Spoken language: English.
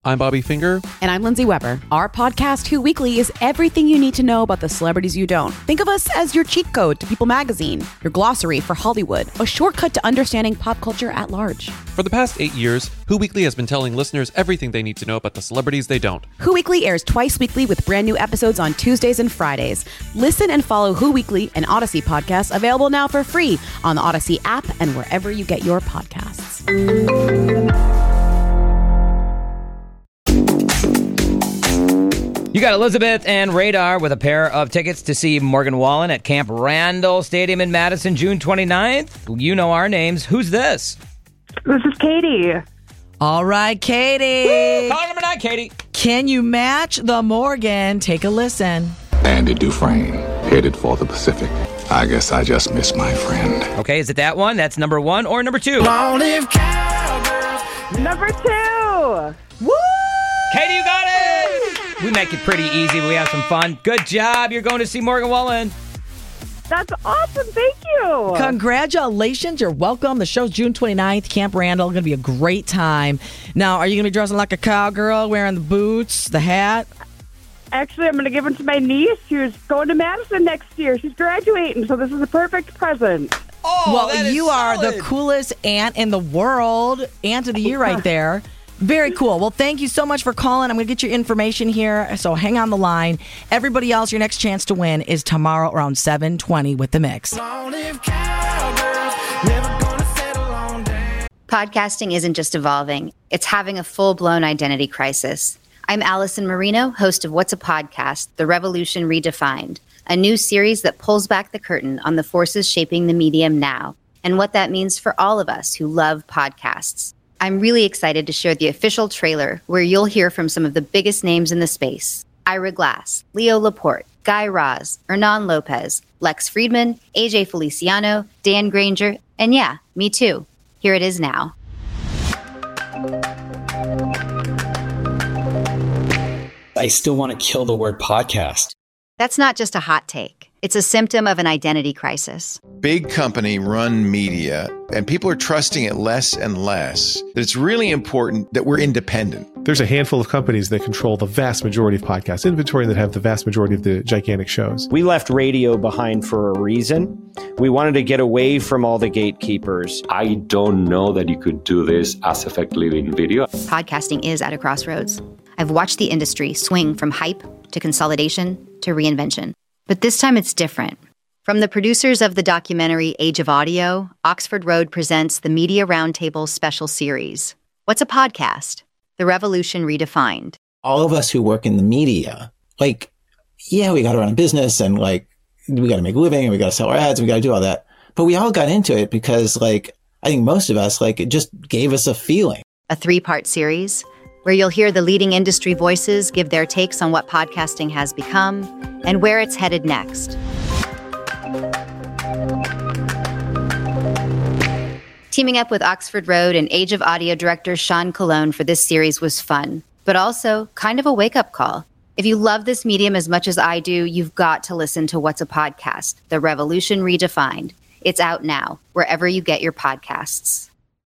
I'm Bobby Finger. And I'm Lindsay Weber. Our podcast, Who Weekly, is everything you need to know about the celebrities you don't. Think of us as your cheat code to People magazine, your glossary for Hollywood, a shortcut to understanding pop culture at large. For the past 8 years, Who Weekly has been telling listeners everything they need to know about the celebrities they don't. Who Weekly airs twice weekly with brand new episodes on Tuesdays and Fridays. Listen and follow Who Weekly, an Odyssey podcast, available now for free on the Odyssey app and wherever you get your podcasts. You got Elizabeth and Radar with a pair of tickets to see Morgan Wallen at Camp Randall Stadium in Madison, June 29th. You know our names. Who's this? This is Katie. All right, Katie. Call number 9, Katie. Can you match the Morgan? Take a listen. Andy Dufresne, headed for the Pacific. I guess I just missed my friend. Okay, is it that one? That's number 1 or number 2? Number 2. Woo! Katie, you got it! We make it pretty easy. We have some fun. Good job. You're going to see Morgan Wallen. That's awesome. Thank you. Congratulations. You're welcome. The show's June 29th, Camp Randall. Going to be a great time. Now, are you going to be dressing like a cowgirl, wearing the boots, the hat? Actually, I'm going to give it to my niece who's going to Madison next year. She's graduating, so this is a perfect present. Oh, well, you are the coolest aunt in the world. Aunt of the year right there. Very cool. Well, thank you so much for calling. I'm going to get your information here, so hang on the line. Everybody else, your next chance to win is tomorrow around 7:20 with The Mix. Podcasting isn't just evolving. It's having a full-blown identity crisis. I'm Allison Marino, host of What's a Podcast? The Revolution Redefined, a new series that pulls back the curtain on the forces shaping the medium now and what that means for all of us who love podcasts. I'm really excited to share the official trailer where you'll hear from some of the biggest names in the space. Ira Glass, Leo Laporte, Guy Raz, Hernan Lopez, Lex Friedman, AJ Feliciano, Dan Granger, and yeah, me too. Here it is now. I still want to kill the word podcast. That's not just a hot take. It's a symptom of an identity crisis. Big company run media, and people are trusting it less and less. That it's really important that we're independent. There's a handful of companies that control the vast majority of podcast inventory and that have the vast majority of the gigantic shows. We left radio behind for a reason. We wanted to get away from all the gatekeepers. I don't know that you could do this as effectively in video. Podcasting is at a crossroads. I've watched the industry swing from hype to consolidation to reinvention. But this time it's different. From the producers of the documentary Age of Audio, Oxford Road presents the Media Roundtable special series. What's a podcast? The Revolution Redefined. All of us who work in the media, we got to run a business and we got to make a living and we got to sell our ads and we got to do all that. But we all got into it because I think most of us, it just gave us a feeling. A 3-part series where you'll hear the leading industry voices give their takes on what podcasting has become and where it's headed next. Teaming up with Oxford Road and Age of Audio director Sean Colon for this series was fun, but also kind of a wake-up call. If you love this medium as much as I do, you've got to listen to What's a Podcast? The Revolution Redefined. It's out now, wherever you get your podcasts.